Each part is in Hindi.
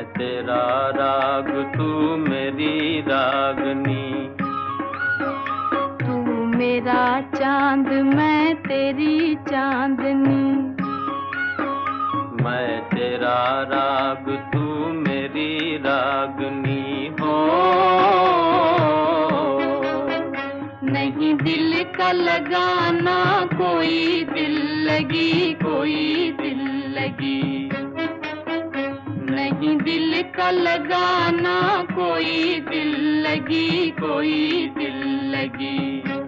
तेरा राग तू मेरी रागनी। तू मेरा चांद मैं तेरी चांदनी। मैं तेरा राग तू मेरी रागनी हो। नहीं दिल का लगाना कोई दिल लगी, कोई दिल लगी। नहीं दिल का लगाना कोई दिल लगी, कोई दिल लगी।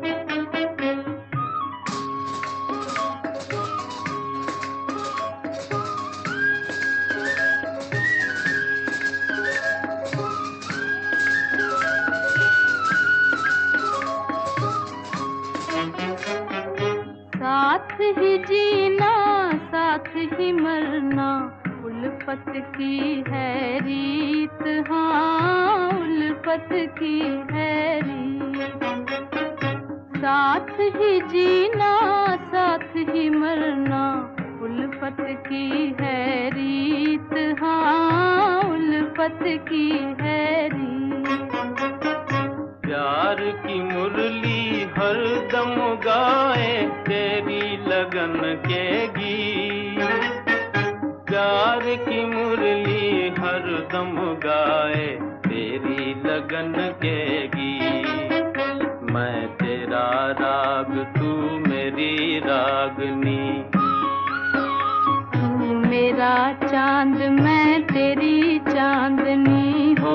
साथ ही जीना साथ ही मरना उल्फत की है रीत, हाँ उल्फत की है रीत। साथ ही जीना साथ ही मरना उल्फत की है रीत, हाँ उल्फत की है रीत। प्यार की मुरली हर दम गाए तेरी लगन के गीत। प्यार की मुरली हर दम गाए तेरी लगन के गीत। मैं तेरा राग तू मेरी रागनी। तू मेरा चांद मैं तेरी चांदनी हो।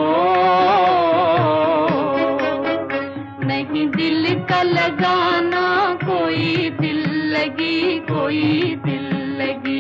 नहीं दिल का लगाना कोई दिल लगी, कोई दिल लगी।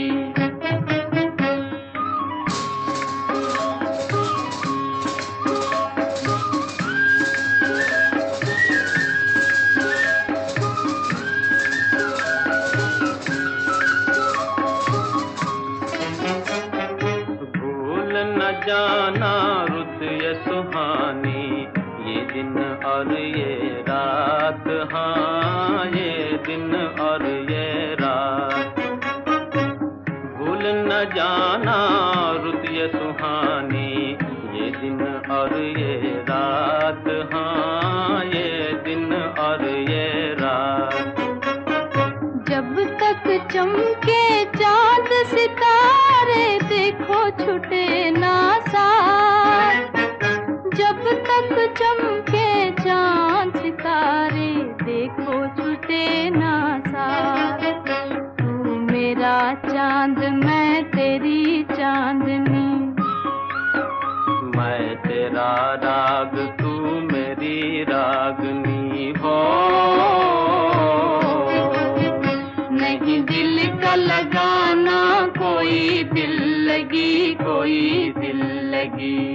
भूल न जाना रुत ये सुहानी, ये दिन और ये रात, हाँ ये दिन और ये रात। भूल न जाना रुत ये सुहानी, ये दिन और ये रात, हाँ ये दिन और ये रात। जब तक चमके चांद सितारे देखो छूटे ना साथ। जब तक चमके चांद सितारे देखो छूटे ना साथ। तू मेरा चांद मैं तेरी चांदनी। मैं तेरा राग तू मेरी रागनी हो। नहीं दिल का लगाना कोई दिल लगी, कोई दिल लगी।